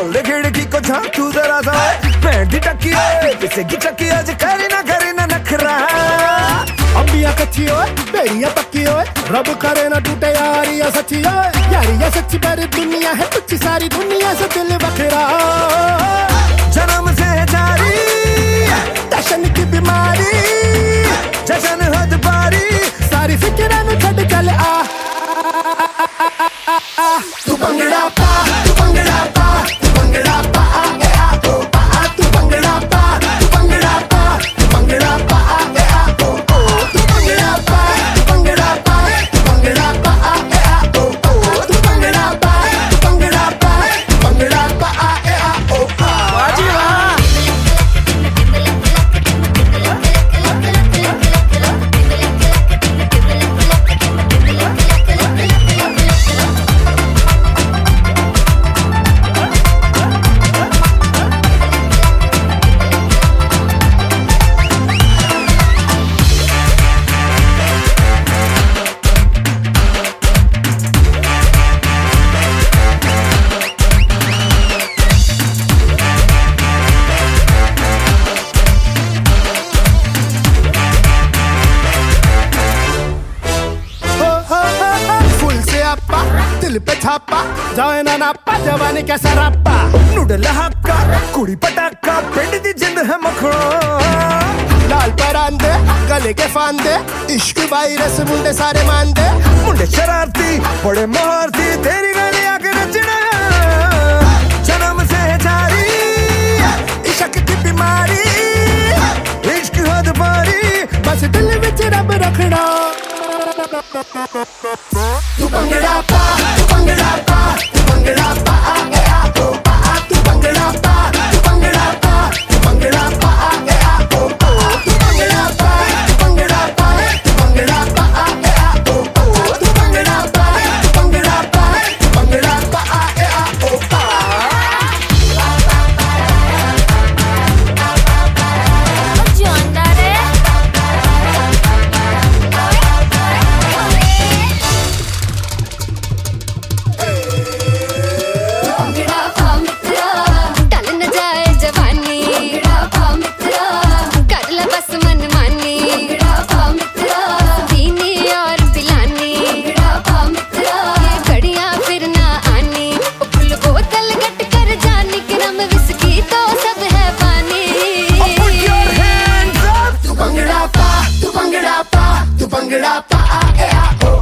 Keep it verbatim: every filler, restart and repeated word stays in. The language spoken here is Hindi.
खोल खिड़की को झांक तू जरा सा, बैंड टकी किसे की चक्की आज करे ना करे ना नखरा। अंबिया कच्ची ओए बेड़िया पक्की ओए, रब करे ना टूटे यारिया सच्ची ओए। यारिया सच्ची पर दुनिया है कुछ सारी दुनिया से दिल बखरा। जन्म से जारी टशन की बीमारी, जशन हद पारी, सारी फिक्र में छड़ चल आ। तू भंगड़ा पा, तू भंगड़ा पा, तू भंगड़ा पा, ए आ ओ पा, तू भंगड़ा पा, तू भंगड़ा पा, तू भंगड़ा पा, ए आ ओ ओ, तू भंगड़ा पा, तू भंगड़ा पा, तू भंगड़ा पा, ए आ ओ ओ, तू भंगड़ा पा, तू भंगड़ा पा, तू भंगड़ा पा, ए आ ओ ओ। वाजी वाह। दिल पे छापा जाए ना नापा, जवानी का सरापा। नूडल हक्का कुड़ी पटाखा, पिंड दी जिंद है मखना। लाल परांदे गले के फांदे, इश्क वायरस मुंडे सारे मांदे। मुंडे शरारती बड़े महारती, तेरी गली आके नचना। जन्म से जारी इश्क की बीमारी, इश्क हद पारी, बस दिल विच रब रखना। तू भंगड़ा पा, तू भंगड़ा पा, तू भंगड़ा पा, ए आ ओ पा, तू भंगड़ा पा, तू भंगड़ा पा, तू भंगड़ा पा, ए आ ओ ओ, तू भंगड़ा पा, तू भंगड़ा पा, तू भंगड़ा पा, ए आ ओ ओ, तू भंगड़ा पा, तू भंगड़ा पा, तू भंगड़ा पा, ए आ ओ पा। Bangada pa, tu bangada pa, tu bangada pa, eh ah oh.